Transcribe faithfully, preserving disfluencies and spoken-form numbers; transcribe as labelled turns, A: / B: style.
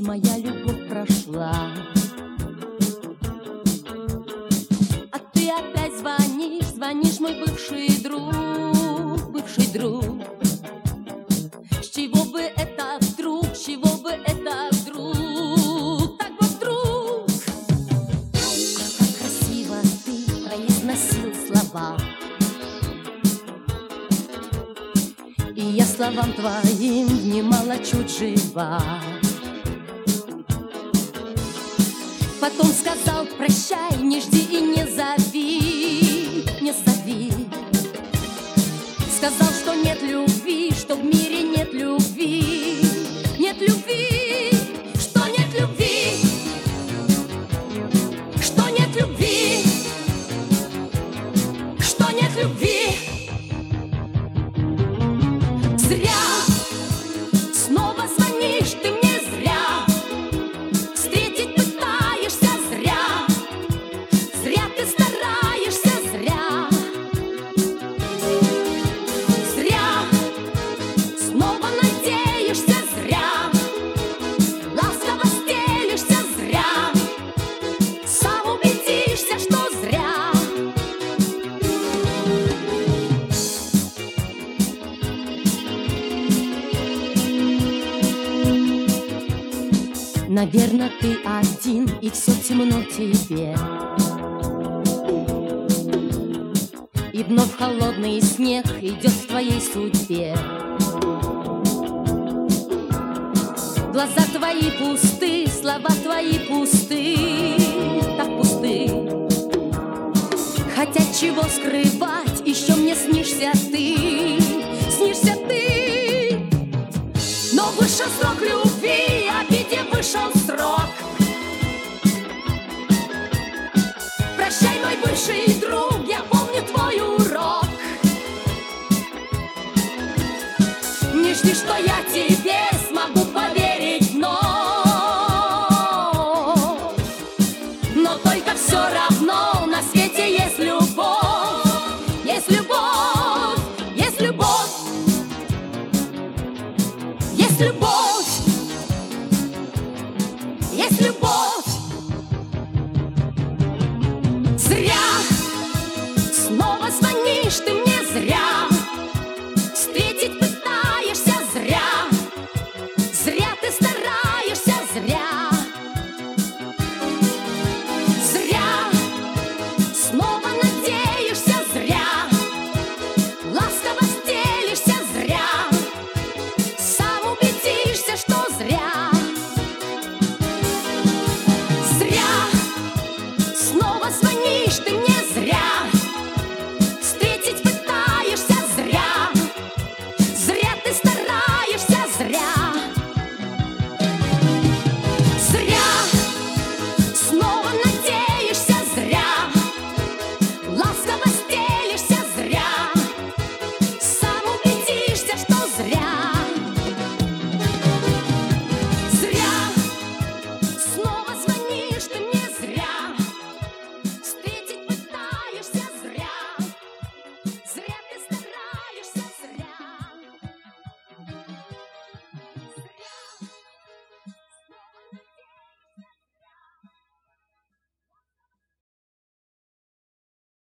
A: моя любовь прошла. А ты опять звонишь, звонишь, мой бывший друг, бывший друг. С чего бы это вдруг, с чего бы это вдруг, так вот вдруг? Как красиво ты произносил слова, и я словам твоим внимала чуть жива. Потом сказал: прощай, не жди и не зови, не зови. Сказал, что нет любви, что в мире нет любви, нет любви, что нет любви, что нет любви, что нет любви. Зря снова звонишь ты мне, зря встретить пытаешься, зря, зря ты стараешься, зря, зря снова надеешься, зря ласково стелишься, зря сам убедишься, что зря. Наверно, ты один, и все темно тебе, и вновь холодный снег идет в твоей судьбе. Глаза твои пусты, слова твои пусты, так пусты. Хотя чего скрывать, еще мне снишься ты, снишься ты. Но вышел срок любви, обиде вышел срок. Прощай, мой бывший друг, я помню твой урок. Не жди, что я тебе